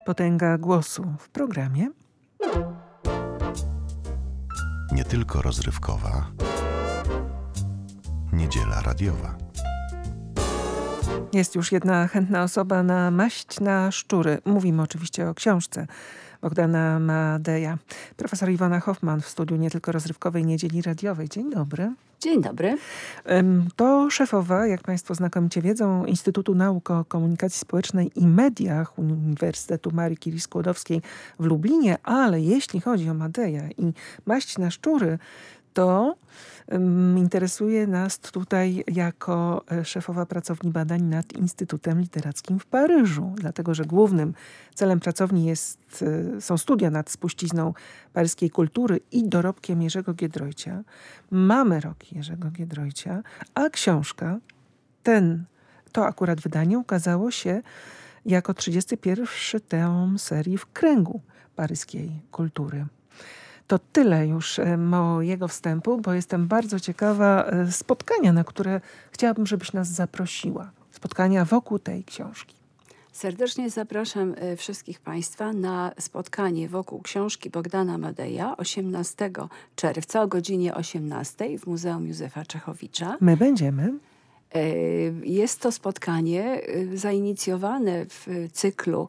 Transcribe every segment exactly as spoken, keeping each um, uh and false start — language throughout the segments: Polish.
Potęga głosu w programie nie tylko rozrywkowa, niedziela radiowa. Jest już jedna chętna osoba na maść na szczury. Mówimy oczywiście o książce Bogdana Madeja. Profesor Iwona Hoffman w studiu nie tylko rozrywkowej niedzieli radiowej. Dzień dobry. Dzień dobry. To szefowa, jak Państwo znakomicie wiedzą, Instytutu Nauk o Komunikacji Społecznej i Mediach Uniwersytetu Marii Curie-Skłodowskiej w Lublinie, ale jeśli chodzi o Madeja i maść na szczury, to um, interesuje nas tutaj jako szefowa pracowni badań nad Instytutem Literackim w Paryżu, dlatego że głównym celem pracowni jest, są studia nad spuścizną paryskiej kultury i dorobkiem Jerzego Giedroycia. Mamy rok Jerzego Giedroycia, a książka, ten, to akurat wydanie ukazało się jako trzydziesty pierwszy tom serii W kręgu paryskiej kultury. To tyle już mojego wstępu, bo jestem bardzo ciekawa spotkania, na które chciałabym, żebyś nas zaprosiła. Spotkania wokół tej książki. Serdecznie zapraszam wszystkich Państwa na spotkanie wokół książki Bogdana Madeja osiemnastego czerwca o godzinie osiemnastej w Muzeum Józefa Czechowicza. My będziemy. Jest to spotkanie zainicjowane w cyklu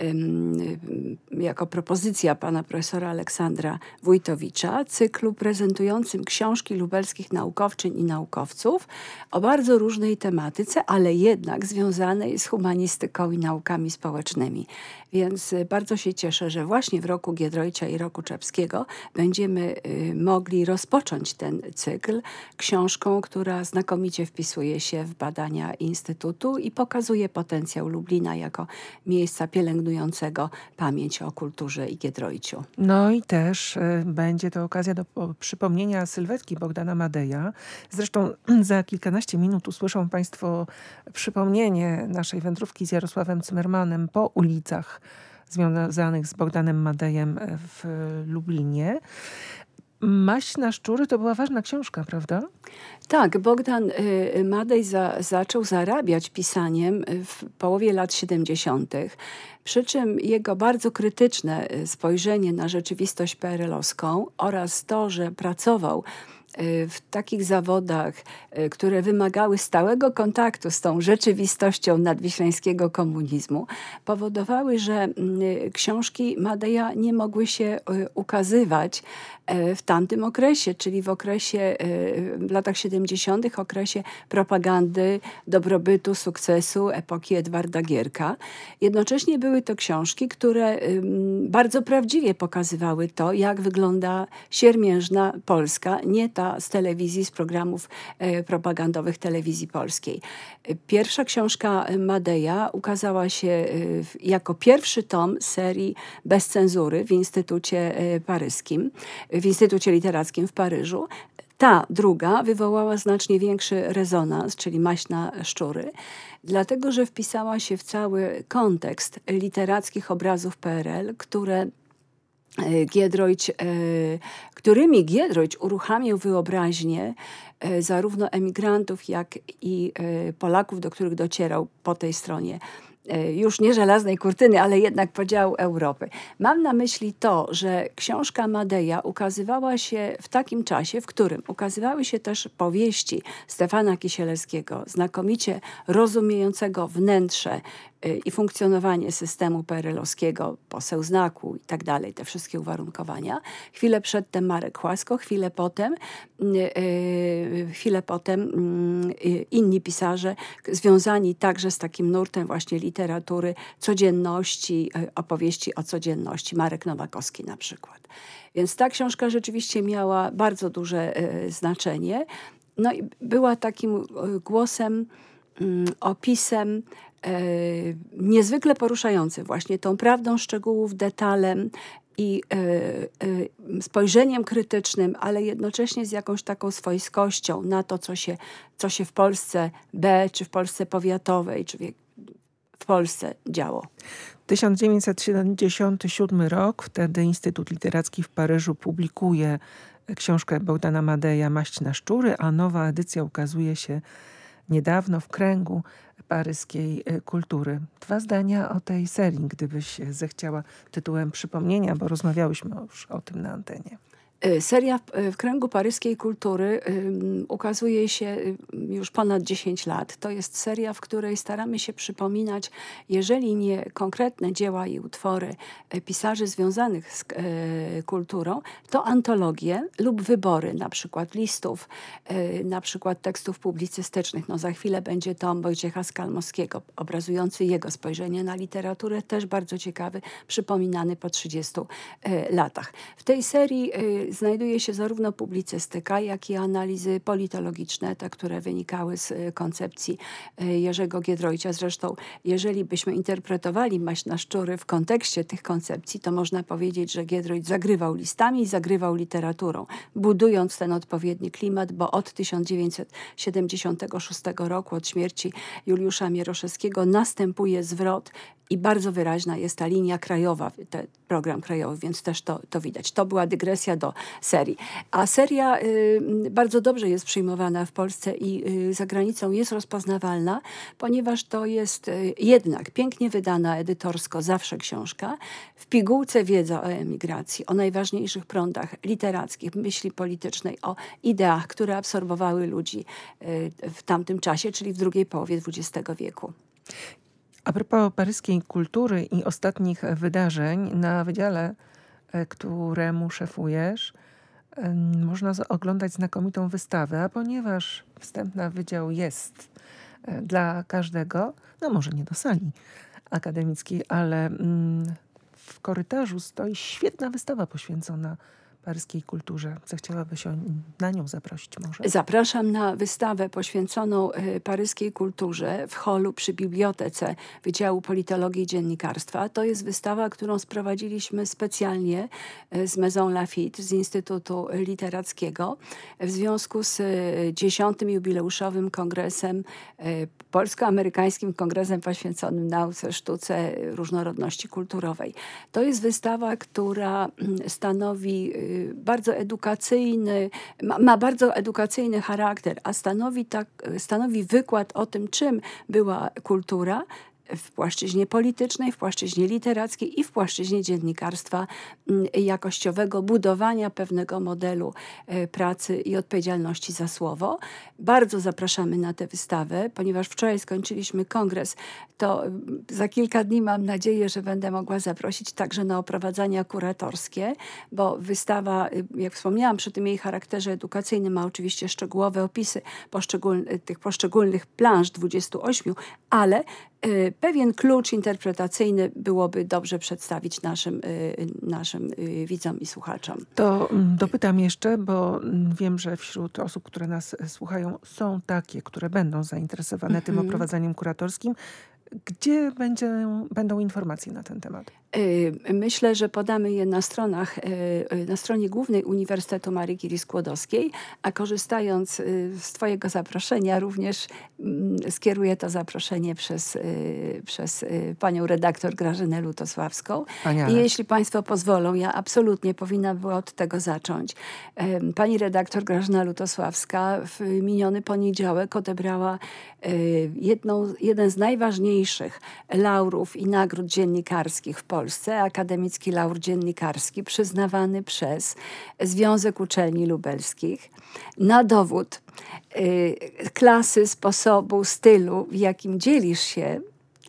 jako propozycja pana profesora Aleksandra Wójtowicza, cyklu prezentującym książki lubelskich naukowczyń i naukowców o bardzo różnej tematyce, ale jednak związanej z humanistyką i naukami społecznymi. Więc bardzo się cieszę, że właśnie w roku Giedroycia i roku Czapskiego będziemy mogli rozpocząć ten cykl książką, która znakomicie wpisuje się w badania Instytutu i pokazuje potencjał Lublina jako miejsca pielęgnującego pamięć o kulturze i Giedroyciu. No i też y, będzie to okazja do po, przypomnienia sylwetki Bogdana Madeja. Zresztą za kilkanaście minut usłyszą Państwo przypomnienie naszej wędrówki z Jarosławem Cymmermanem po ulicach związanych z Bogdanem Madejem w Lublinie. Maść na szczury to była ważna książka, prawda? Tak, Bogdan y, Madej za, zaczął zarabiać pisaniem w połowie lat siedemdziesiątych. Przy czym jego bardzo krytyczne spojrzenie na rzeczywistość P R L-owską oraz to, że pracował w takich zawodach, które wymagały stałego kontaktu z tą rzeczywistością nadwiślańskiego komunizmu, powodowały, że książki Madeja nie mogły się ukazywać w tamtym okresie, czyli w okresie, w latach siedemdziesiątych, okresie propagandy, dobrobytu, sukcesu epoki Edwarda Gierka. Jednocześnie były to książki, które bardzo prawdziwie pokazywały to, jak wygląda siermiężna Polska, nie ta z telewizji, z programów propagandowych telewizji polskiej. Pierwsza książka Madeja ukazała się jako pierwszy tom serii Bez cenzury w Instytucie Paryskim, w Instytucie Literackim w Paryżu. Ta druga wywołała znacznie większy rezonans, czyli Maść na szczury, dlatego że wpisała się w cały kontekst literackich obrazów P R L, które Giedroyć, którymi Giedroyć uruchamiał wyobraźnię zarówno emigrantów, jak i Polaków, do których docierał po tej stronie już nie żelaznej kurtyny, ale jednak podziału Europy. Mam na myśli to, że książka Madeja ukazywała się w takim czasie, w którym ukazywały się też powieści Stefana Kisielewskiego, znakomicie rozumiejącego wnętrze i funkcjonowanie systemu P R L-owskiego, poseł znaku i tak dalej, te wszystkie uwarunkowania. Chwilę przedtem Marek Chłasko, chwilę potem, yy, chwilę potem yy, inni pisarze związani także z takim nurtem właśnie literatury codzienności, yy, opowieści o codzienności. Marek Nowakowski na przykład. Więc ta książka rzeczywiście miała bardzo duże yy, znaczenie. No i była takim yy, głosem, yy, opisem E, niezwykle poruszający właśnie tą prawdą szczegółów, detalem i e, e, spojrzeniem krytycznym, ale jednocześnie z jakąś taką swojskością na to, co się, co się w Polsce B, czy w Polsce powiatowej, czy w Polsce działo. tysiąc dziewięćset siedemdziesiąty siódmy rok, wtedy Instytut Literacki w Paryżu publikuje książkę Bogdana Madeja Maść na szczury, a nowa edycja ukazuje się niedawno w kręgu paryskiej kultury. Dwa zdania o tej serii, gdybyś zechciała, tytułem przypomnienia, bo rozmawiałyśmy już o tym na antenie. Seria w, w kręgu paryskiej kultury um, ukazuje się już ponad dziesięć lat. To jest seria, w której staramy się przypominać, jeżeli nie konkretne dzieła i utwory pisarzy związanych z e, kulturą, to antologie lub wybory, na przykład listów, e, na przykład tekstów publicystycznych. No, za chwilę będzie tom Wojciecha Skalmowskiego, obrazujący jego spojrzenie na literaturę, też bardzo ciekawy, przypominany po trzydziestu e, latach. W tej serii e, znajduje się zarówno publicystyka, jak i analizy politologiczne, te, które wynikały z koncepcji Jerzego Giedroycia. Zresztą, jeżeli byśmy interpretowali Maść na szczury w kontekście tych koncepcji, to można powiedzieć, że Giedroyć zagrywał listami i zagrywał literaturą, budując ten odpowiedni klimat, bo od tysiąc dziewięćset siedemdziesiątego szóstego roku, od śmierci Juliusza Mieroszewskiego, następuje zwrot i bardzo wyraźna jest ta linia krajowa, ten program krajowy, więc też to, to widać. To była dygresja do serii. A seria y, bardzo dobrze jest przyjmowana w Polsce i y, za granicą jest rozpoznawalna, ponieważ to jest y, jednak pięknie wydana edytorsko zawsze książka. W pigułce wiedza o emigracji, o najważniejszych prądach literackich, myśli politycznej, o ideach, które absorbowały ludzi y, w tamtym czasie, czyli w drugiej połowie dwudziestego wieku. A propos paryskiej kultury i ostatnich wydarzeń, na wydziale, któremu szefujesz, można oglądać znakomitą wystawę, a ponieważ wstęp na wydział jest dla każdego, no może nie do sali akademickiej, ale w korytarzu stoi świetna wystawa poświęcona paryskiej kulturze. Zechciałabyś na nią zaprosić może? Zapraszam na wystawę poświęconą paryskiej kulturze w holu przy bibliotece Wydziału Politologii i Dziennikarstwa. To jest wystawa, którą sprowadziliśmy specjalnie z Maison Lafitte, z Instytutu Literackiego, w związku z dziesiątym jubileuszowym kongresem, polsko-amerykańskim kongresem poświęconym nauce, sztuce, różnorodności kulturowej. To jest wystawa, która stanowi bardzo edukacyjny, ma, ma bardzo edukacyjny charakter, a stanowi, tak, stanowi wykład o tym, czym była kultura w płaszczyźnie politycznej, w płaszczyźnie literackiej i w płaszczyźnie dziennikarstwa jakościowego, budowania pewnego modelu pracy i odpowiedzialności za słowo. Bardzo zapraszamy na tę wystawę, ponieważ wczoraj skończyliśmy kongres, to za kilka dni mam nadzieję, że będę mogła zaprosić także na oprowadzania kuratorskie, bo wystawa, jak wspomniałam, przy tym jej charakterze edukacyjnym ma oczywiście szczegółowe opisy poszczególnych, tych poszczególnych planż dwudziestu ośmiu, ale pewien klucz interpretacyjny byłoby dobrze przedstawić naszym, naszym widzom i słuchaczom. To dopytam jeszcze, bo wiem, że wśród osób, które nas słuchają, są takie, które będą zainteresowane mm-hmm. tym oprowadzaniem kuratorskim. Gdzie będzie, będą informacje na ten temat? Myślę, że podamy je na stronach, na stronie głównej Uniwersytetu Marii Curie Skłodowskiej, a korzystając z twojego zaproszenia również skieruję to zaproszenie przez, przez panią redaktor Grażynę Lutosławską. Wspaniale. I jeśli państwo pozwolą, ja absolutnie powinna była od tego zacząć. Pani redaktor Grażyna Lutosławska w miniony poniedziałek odebrała jedną, jeden z najważniejszych laurów i nagród dziennikarskich w Polsce, akademicki laur dziennikarski przyznawany przez Związek Uczelni Lubelskich na dowód y, klasy, sposobu, stylu, w jakim dzielisz się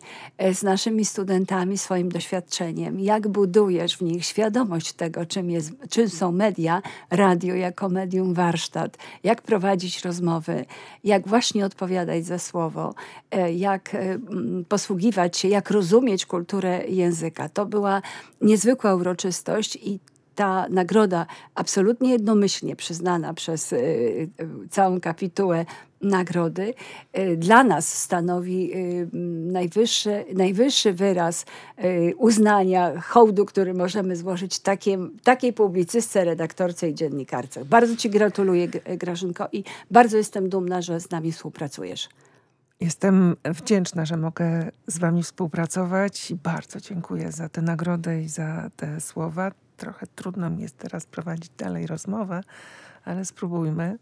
z naszymi studentami swoim doświadczeniem, jak budujesz w nich świadomość tego, czym, jest, czym są media, radio jako medium warsztat, jak prowadzić rozmowy, jak właśnie odpowiadać za słowo, jak posługiwać się, jak rozumieć kulturę języka. To była niezwykła uroczystość i ta nagroda absolutnie jednomyślnie przyznana przez y, całą kapitułę nagrody dla nas stanowi najwyższy, najwyższy wyraz uznania, hołdu, który możemy złożyć takim, takiej publicystce, redaktorce i dziennikarce. Bardzo ci gratuluję, Grażynko, i bardzo jestem dumna, że z nami współpracujesz. Jestem wdzięczna, że mogę z wami współpracować i bardzo dziękuję za tę nagrodę i za te słowa. Trochę trudno mi jest teraz prowadzić dalej rozmowę, ale spróbujmy.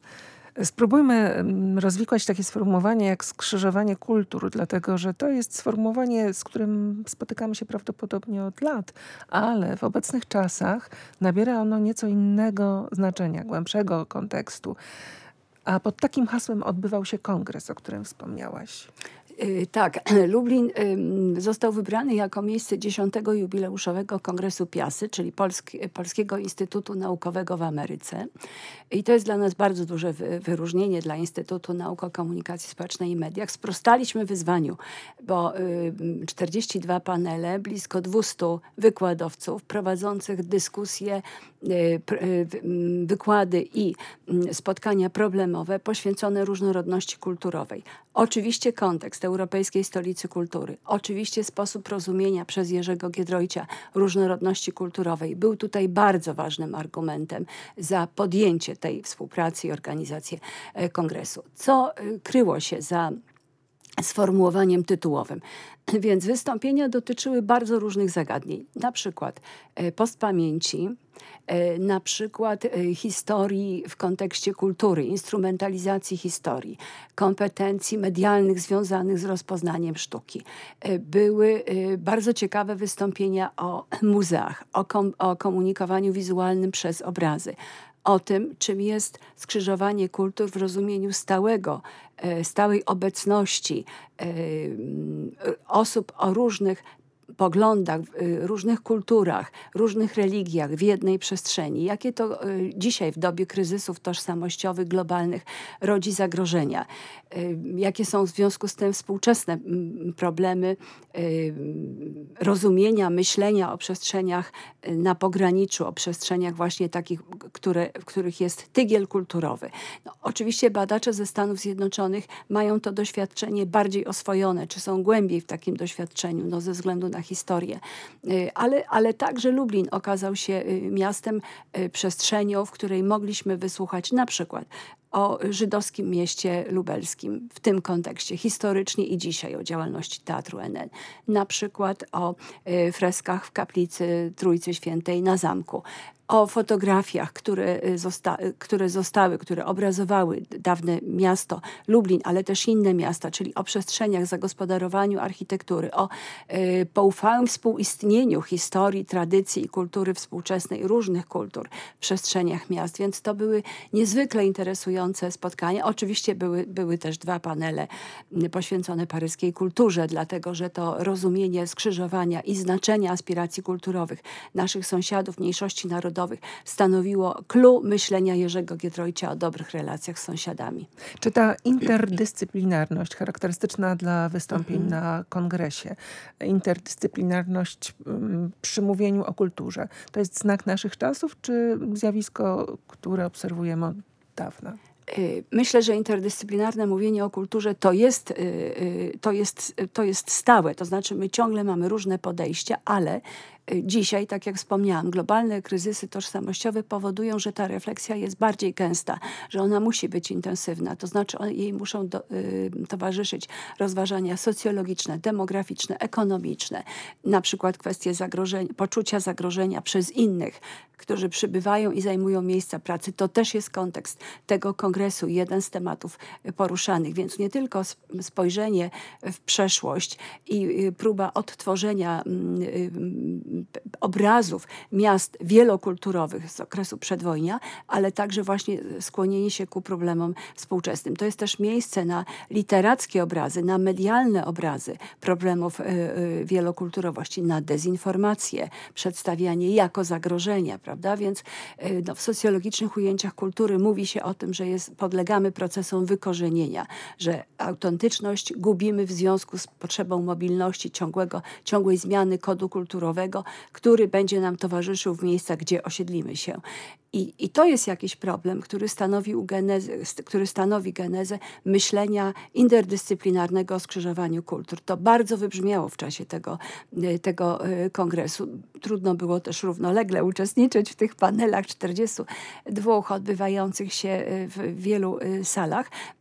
Spróbujmy mm, rozwikłać takie sformułowanie jak skrzyżowanie kultur, dlatego że to jest sformułowanie, z którym spotykamy się prawdopodobnie od lat, ale w obecnych czasach nabiera ono nieco innego znaczenia, głębszego kontekstu. A pod takim hasłem odbywał się kongres, o którym wspomniałaś. Y, Tak, Lublin ym, został wybrany jako miejsce dziesiątego jubileuszowego Kongresu Piasy, czyli Polski, Polskiego Instytutu Naukowego w Ameryce. I to jest dla nas bardzo duże wy, wyróżnienie dla Instytutu Nauk o Komunikacji Społecznej i Mediach. Sprostaliśmy wyzwaniu, bo y, czterdzieści dwa panele, blisko dwieście wykładowców prowadzących dyskusje, y, pr, y, wykłady i y, spotkania problemowe poświęcone różnorodności kulturowej. Oczywiście kontekst Europejskiej Stolicy Kultury, oczywiście sposób rozumienia przez Jerzego Giedroycia różnorodności kulturowej był tutaj bardzo ważnym argumentem za podjęcie tej współpracy i organizację e, kongresu. Co e, kryło się za sformułowaniem tytułowym? Więc wystąpienia dotyczyły bardzo różnych zagadnień, na przykład e, postpamięci, e, na przykład e, historii w kontekście kultury, instrumentalizacji historii, kompetencji medialnych związanych z rozpoznaniem sztuki. E, Były e, bardzo ciekawe wystąpienia o muzeach, o, kom, o komunikowaniu wizualnym przez obrazy, o tym, czym jest skrzyżowanie kultur w rozumieniu stałego, e, stałej obecności e, osób o różnych poglądach, y, różnych kulturach, różnych religiach w jednej przestrzeni. Jakie to y, dzisiaj w dobie kryzysów tożsamościowych, globalnych rodzi zagrożenia? Y, Jakie są w związku z tym współczesne mm, problemy y, rozumienia, myślenia o przestrzeniach y, na pograniczu, o przestrzeniach właśnie takich, które, w których jest tygiel kulturowy. No, oczywiście badacze ze Stanów Zjednoczonych mają to doświadczenie bardziej oswojone, czy są głębiej w takim doświadczeniu, no, ze względu na historię. Y, Ale, ale także Lublin okazał się y, miastem, y, przestrzenią, w której mogliśmy wysłuchać na przykład o żydowskim mieście lubelskim w tym kontekście, historycznie i dzisiaj, o działalności Teatru N N. Na przykład o y, freskach w kaplicy Trójcy Świętej na zamku. O fotografiach, które, y, zosta które zostały, które obrazowały dawne miasto Lublin, ale też inne miasta, czyli o przestrzeniach, zagospodarowaniu architektury, o y, poufałym współistnieniu historii, tradycji i kultury współczesnej, różnych kultur w przestrzeniach miast. Więc to były niezwykle interesujące spotkania. Oczywiście były, były też dwa panele y, poświęcone paryskiej kulturze, dlatego że to rozumienie skrzyżowania i znaczenia aspiracji kulturowych naszych sąsiadów, mniejszości narodowych stanowiło clou myślenia Jerzego Giedroycia o dobrych relacjach z sąsiadami. Czy ta interdyscyplinarność charakterystyczna dla wystąpień Mhm. na kongresie, interdyscyplinarność mm, przy mówieniu o kulturze, to jest znak naszych czasów, czy zjawisko, które obserwujemy od dawna? Y, Myślę, że interdyscyplinarne mówienie o kulturze to jest, y, y, to jest, to jest stałe. To znaczy my ciągle mamy różne podejścia, ale y, dzisiaj, tak jak wspomniałam, globalne kryzysy tożsamościowe powodują, że ta refleksja jest bardziej gęsta, że ona musi być intensywna. To znaczy one, jej muszą do, y, towarzyszyć rozważania socjologiczne, demograficzne, ekonomiczne. Na przykład kwestie zagrożenia, poczucia zagrożenia przez innych, którzy przybywają i zajmują miejsca pracy. To też jest kontekst tego kongresu, jeden z tematów y, poruszanych. Więc nie tylko sp- spojrzenie w przeszłość i y, próba odtworzenia mm, y, p- obrazów miast wielokulturowych z okresu przedwojnia, ale także właśnie skłonienie się ku problemom współczesnym. To jest też miejsce na literackie obrazy, na medialne obrazy problemów y, y, wielokulturowości, na dezinformację, przedstawianie jako zagrożenia, prawda? Więc y, no, w socjologicznych ujęciach kultury mówi się o tym, że jest, podlegamy procesom wykorzenienia, że autentyczność gubimy w związku z potrzebą mobilności, ciągłego, ciągłej zmiany kodu kulturowego, który będzie nam towarzyszył w miejscach, gdzie osiedlimy się. I, I to jest jakiś problem, który stanowi, u genezy, st- który stanowi genezę myślenia interdyscyplinarnego o skrzyżowaniu kultur. To bardzo wybrzmiało w czasie tego, y, tego y, kongresu. Trudno było też równolegle uczestniczyć w tych panelach czterdziestu dwóch odbywających się y, w wielu y, salach,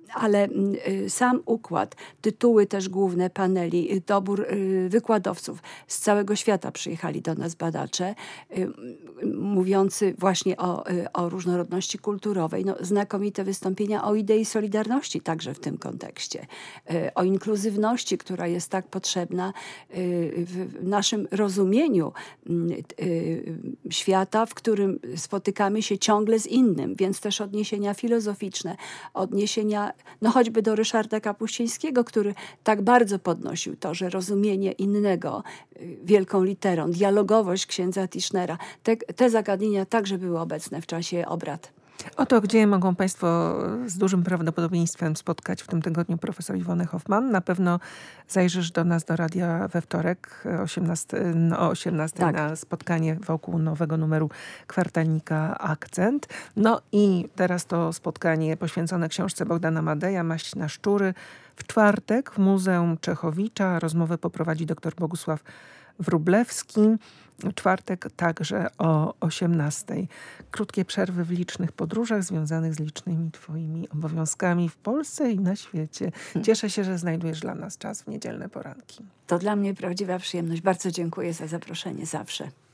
ale y, sam układ, tytuły też główne paneli, y, dobór y, wykładowców. Z całego świata przyjechali do nas badacze, y, mówiący właśnie o, y, o różnorodności kulturowej. No, znakomite wystąpienia o idei solidarności także w tym kontekście. Y, o inkluzywności, która jest tak potrzebna y, w naszym rozumieniu y, y, świata, w którym spotykamy się ciągle z innym, więc też odniesienia filozoficzne, odniesienia no choćby do Ryszarda Kapuścińskiego, który tak bardzo podnosił to, że rozumienie innego y, wielką literą, dialogowość księdza Tischnera, te, te zagadnienia także były obecne w czasie obrad. Oto gdzie mogą państwo z dużym prawdopodobieństwem spotkać w tym tygodniu profesor Iwonę Hoffmann. Na pewno zajrzysz do nas do radia we wtorek osiemnastej, no, o osiemnastej Tak. na spotkanie wokół nowego numeru kwartalnika Akcent. No i teraz to spotkanie poświęcone książce Bogdana Madeja Maść na szczury. W czwartek w Muzeum Czechowicza rozmowę poprowadzi dr Bogusław Wróblewski. W czwartek także o osiemnastej. Krótkie przerwy w licznych podróżach związanych z licznymi twoimi obowiązkami w Polsce i na świecie. Cieszę się, że znajdujesz dla nas czas w niedzielne poranki. To dla mnie prawdziwa przyjemność. Bardzo dziękuję za zaproszenie zawsze.